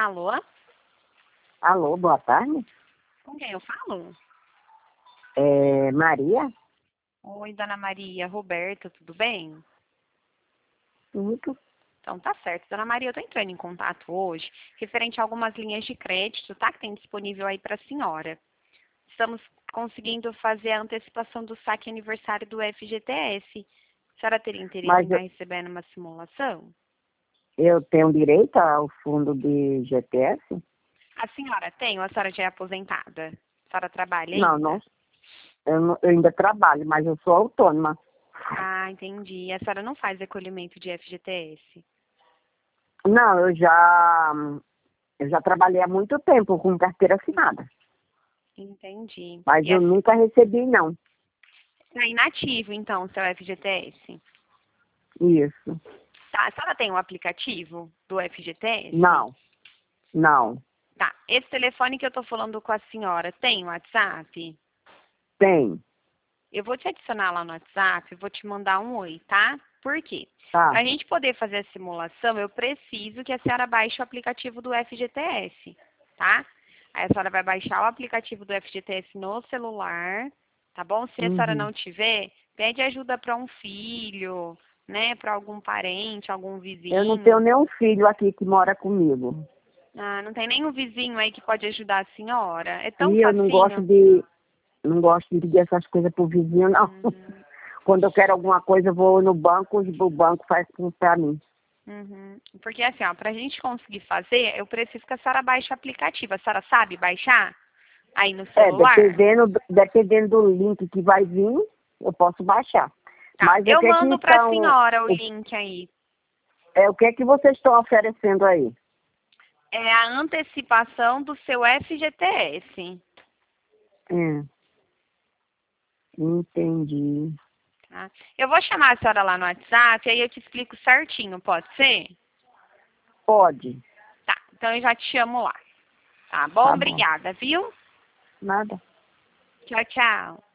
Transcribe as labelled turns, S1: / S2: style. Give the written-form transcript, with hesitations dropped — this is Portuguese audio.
S1: Alô?
S2: Alô, boa tarde.
S1: Com quem eu falo?
S2: Maria?
S1: Oi, dona Maria. Roberta, tudo bem?
S2: Tudo.
S1: Então tá certo. Dona Maria, eu tô entrando em contato hoje referente a algumas linhas de crédito, tá? Que tem disponível aí pra senhora. Estamos conseguindo fazer a antecipação do saque aniversário do FGTS. A senhora teria interesse em
S2: Mas
S1: estar recebendo uma simulação?
S2: eu tenho direito ao fundo de GTS?
S1: A senhora tem ou a senhora já é aposentada? A senhora trabalha
S2: Não,
S1: ainda?
S2: eu ainda trabalho, mas eu sou autônoma.
S1: Ah, entendi. A senhora não faz recolhimento de FGTS?
S2: Não, eu já trabalhei há muito tempo com carteira assinada,
S1: Entendi.
S2: mas
S1: E
S2: eu nunca recebi, não.
S1: tá inativo, então, seu FGTS?
S2: Isso.
S1: Tá, a senhora tem um aplicativo do FGTS?
S2: Não.
S1: Tá, esse telefone que eu tô falando com a senhora tem WhatsApp?
S2: Tem.
S1: Eu vou te adicionar lá no WhatsApp, vou te mandar um oi, tá? Por quê?
S2: Tá.
S1: Para a gente poder fazer a simulação, eu preciso que a senhora baixe o aplicativo do FGTS, tá? Aí a senhora vai baixar o aplicativo do FGTS no celular, tá bom? Se a senhora
S2: Uhum.
S1: não tiver, pede ajuda para um filho, né? Para algum parente, algum
S2: Eu não tenho
S1: vizinho.
S2: nenhum filho aqui que mora comigo.
S1: Ah, não tem nenhum vizinho aí que pode ajudar a senhora? É tão
S2: E eu
S1: facinho.
S2: não gosto de pedir essas coisas pro vizinho, não.
S1: Uhum.
S2: Quando eu quero alguma coisa, eu vou no banco, o banco faz tudo pra mim.
S1: Uhum. Porque assim, ó, pra gente conseguir fazer, eu preciso que a senhora baixe o aplicativo. A senhora sabe baixar aí no celular?
S2: Dependendo do link que vai vir, eu posso baixar.
S1: Tá,
S2: Mas
S1: eu mando pra senhora o link aí.
S2: o que é que vocês estão oferecendo aí?
S1: É a antecipação do seu FGTS.
S2: Hum, entendi.
S1: Tá? Eu vou chamar a senhora lá no WhatsApp, aí eu te explico certinho, pode ser?
S2: Pode.
S1: Tá, então eu já te chamo lá. Tá bom?
S2: Tá bom.
S1: Obrigada, viu?
S2: Nada.
S1: Tchau, tchau.